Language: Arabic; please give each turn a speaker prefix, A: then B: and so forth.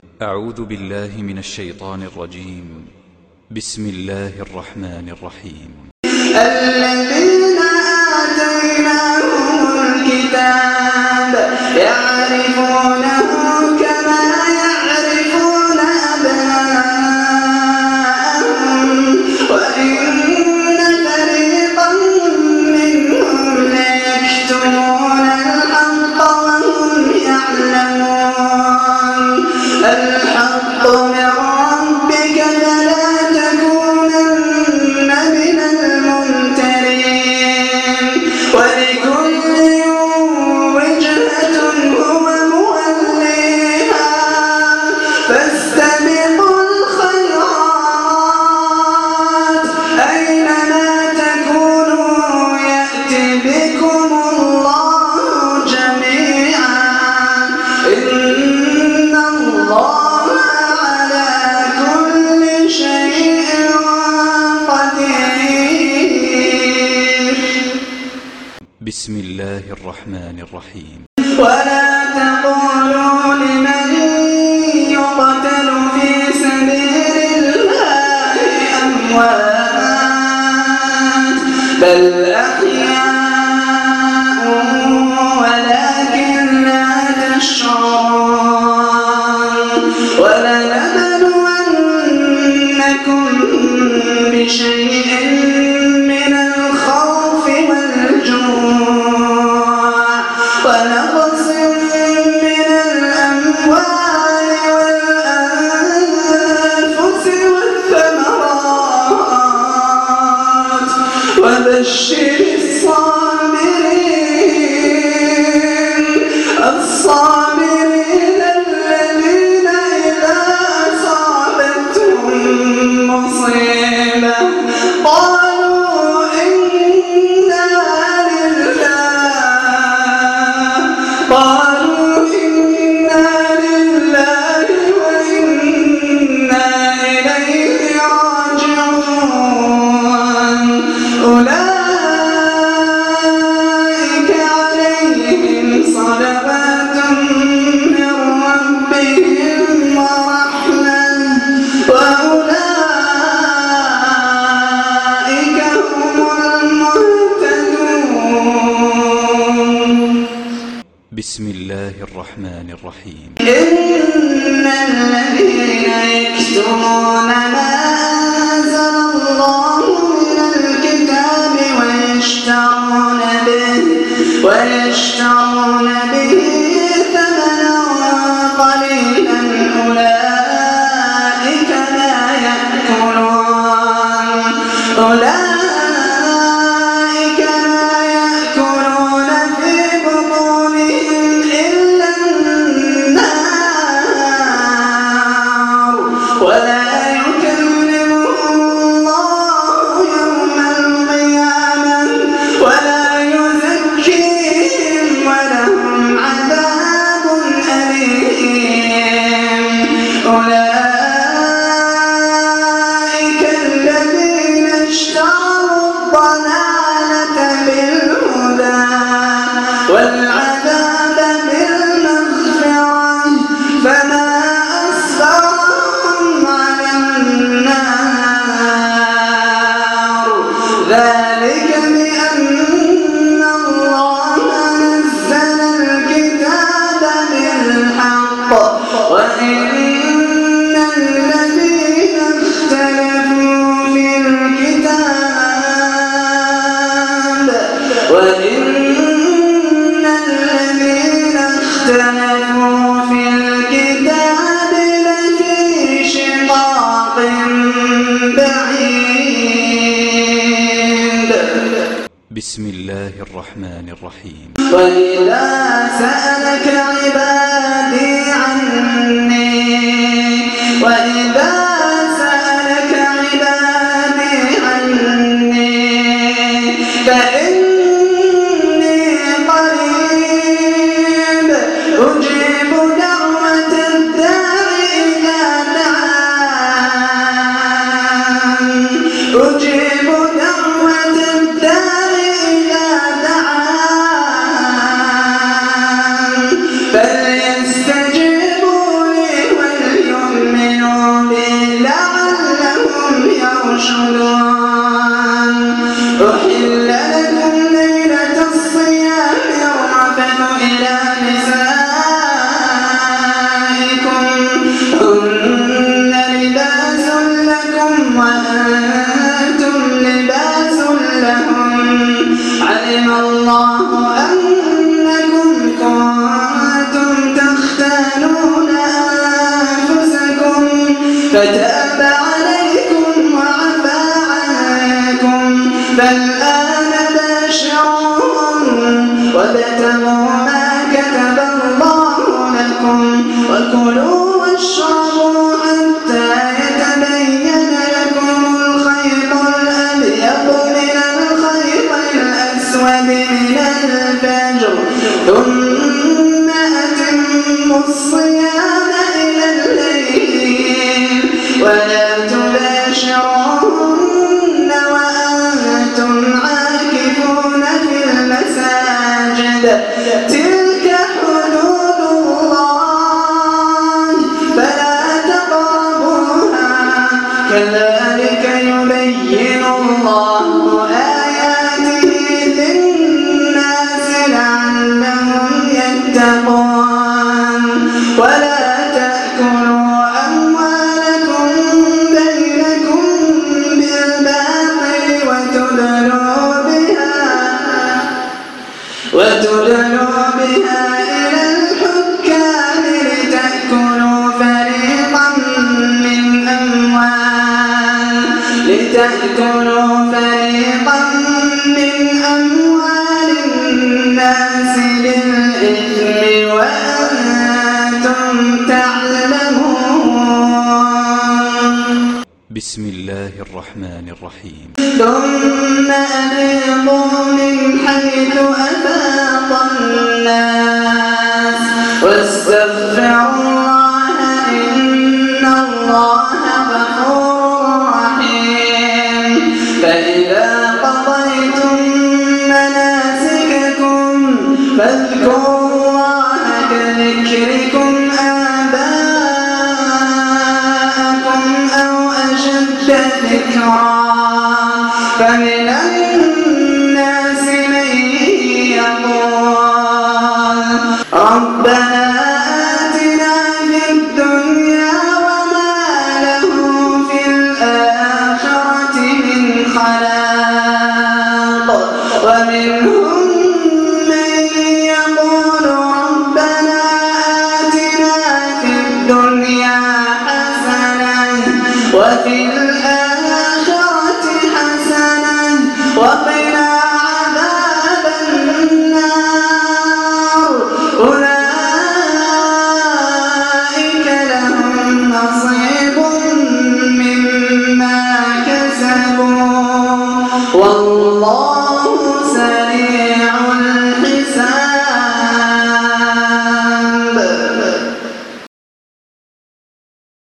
A: أعوذ بالله من الشيطان الرجيم. بسم الله الرحمن الرحيم.
B: الذين آتيناهم الكتاب يعرفونه كما يعرفون أبناءهم وإن فريقا منهم ليكتمون الحق وهم يعلمون. الحق من ربك فلا تكونن من الممترين ولكل وجهة هو موليها فاستبقوا الخيرات أينما تكونوا يأت بكم الله جميعا إن الله على كل شيء قدير.
A: بسم الله الرحمن الرحيم.
B: ولا تقولوا لمن يقتل في سبيل الله أموات بل أحياء ولكن لا تشعرون. ولنبلونكم بشيء من الخوف والجوع ونقص من الأموال والأنفس والثمرات وبشر الصابرين الذين إذا أصابتهم مصيبة قالوا إنا لله وإنا إليه راجعون. أولئك عليهم صلوات من ربهم ورحمة وأولئك هم المهتدون.
A: بسم الله الرحمن الرحيم.
B: إن الذين يكتمون ما أنزل الله من الكتاب ويشترون به ثمنا قليلا أولئك لا يأكلون في بطونهم إلا النار ولا يكلمهم الله يوم القيامة ولا يزكيهم ولهم عذاب أليم. أولئك الذين اشتروا الضلالة بالهدى والعذاب بالمغفرة فما أصبرهم على النار ذلك بأن الله نزل الكتاب بالحق وإن الذين اختلفوا في الكتاب لفي شقاق بعيد.
A: بسم الله الرحمن الرحيم.
B: وإذا سألك عبادي عني فإني قريب أجيب دعوة الداع إذا دعان فليستجيبوا ولا تباشروهن وأنتم عاكفون في المساجد تلك حدود الله فلا تقربوها كذلك يبين الله آياته للناس لعلهم يتقون ولا تأكلوا أموالكم بينكم بالباطل وتدلوا بها إلى الحكام لتأكلوا فريقا من أموال الناس بالإثم وأنتم تعلمون.
A: بسم الله الرحمن الرحيم.
B: ثم أفيضوا من حيث أفاض الناس واستغفروا الله إن الله غفور رحيم. فإذا قضيتم مناسككم فاذكروا الله كذكركم آباءكم أو أشد ذكرا فمن الناس من يقول ربنا آتنا في الدنيا وما له في الآخرة من خلاق ومنهم من يقول ربنا آتنا في الدنيا حسنة وفي